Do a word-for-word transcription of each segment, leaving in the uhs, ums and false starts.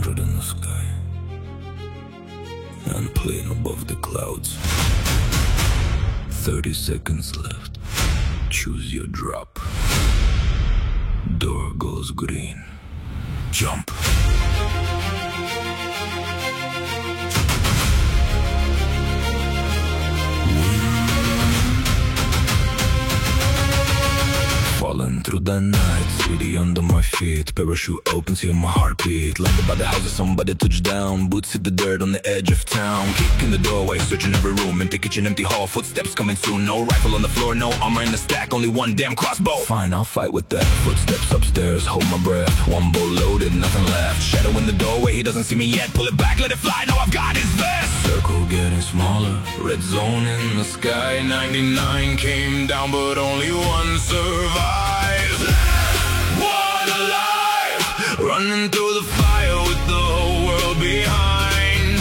hundred in the sky and plane above the clouds. Thirty seconds left. Choose your drop. Door goes green. Jump. Falling through the night, city under my feet. Parachute opens, hear my heartbeat. Landed by the house of somebody, touch down. Boots hit the dirt on the edge of town. Kick in the doorway, searching every room. Empty kitchen, empty hall, footsteps coming soon. No rifle on the floor, no armor in the stack. Only one damn crossbow. Fine, I'll fight with that. Footsteps upstairs, hold my breath. One bolt loaded, nothing left. Shadow in the doorway, he doesn't see me yet. Pull it back, let it fly, now I've got his vest. Circle getting smaller, red zone in the sky. Ninety-nine came down, but only one survived. One alive, running through the fire with the whole world behind.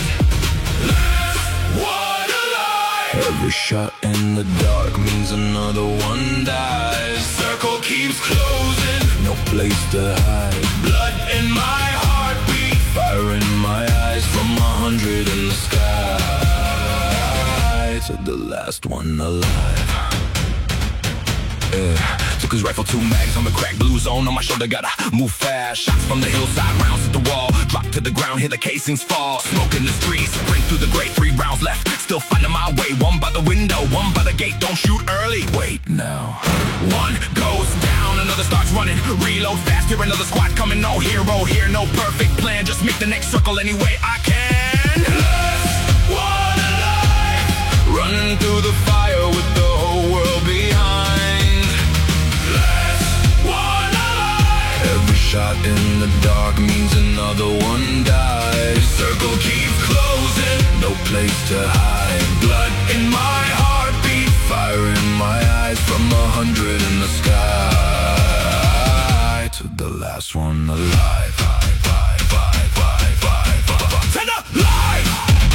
One alive. Every shot in the dark means another one dies. Circle keeps closing, no place to hide. Blood in my heartbeat, fire in my eyes. From a hundred in the sky to the last one alive. Yeah. Took his rifle, two mags on the crack, blue zone on my shoulder, gotta move fast. Shots from the hillside, rounds at the wall. Drop to the ground, hear the casings fall. Smoke in the streets, break through the grate. Three rounds left, still finding my way. One by the window, one by the gate. Don't shoot early, wait now. One goes down, another starts running. Reload fast, hear another squad coming. No hero here, no perfect plan. Just make the next circle any way I can. Last one alive, running through the fire with the whole world behind. Shot in the dark means another one dies. Circle keeps closing, no place to hide. Blood in my heartbeat, fire in my eyes. From a hundred in the sky to the last one alive. Five, five, five, five, five, five, five. Ten alive!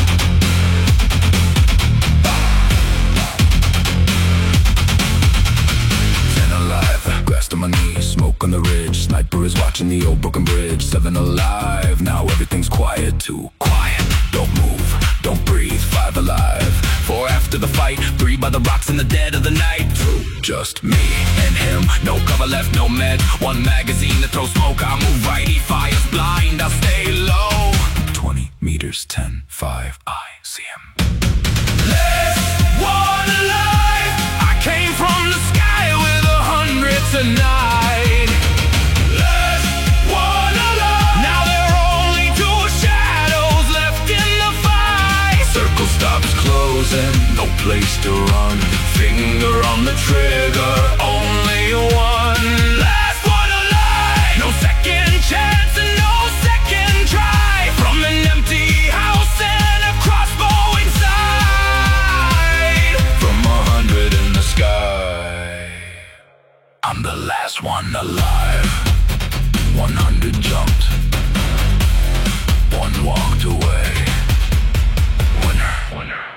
Ten alive, grass to my knees, smoke on the ridge. Sniper is watching the old broken bridge. Seven alive, now everything's quiet. Too quiet, don't move, don't breathe. Five alive, four after the fight. Three by the rocks in the dead of the night. Two, just me and him, no cover left, no med. One magazine to throw smoke, I move right. He fires blind, I'll stay low. Twenty meters, ten, five, I see him. Last one alive, I came from the sky with a hundred tonight. No place to run, finger on the trigger, only one. Last one alive, no second chance and no second try. From an empty house and a crossbow inside. From a hundred in the sky, I'm the last one alive. One hundred jumped, one walked away. Winner, winner.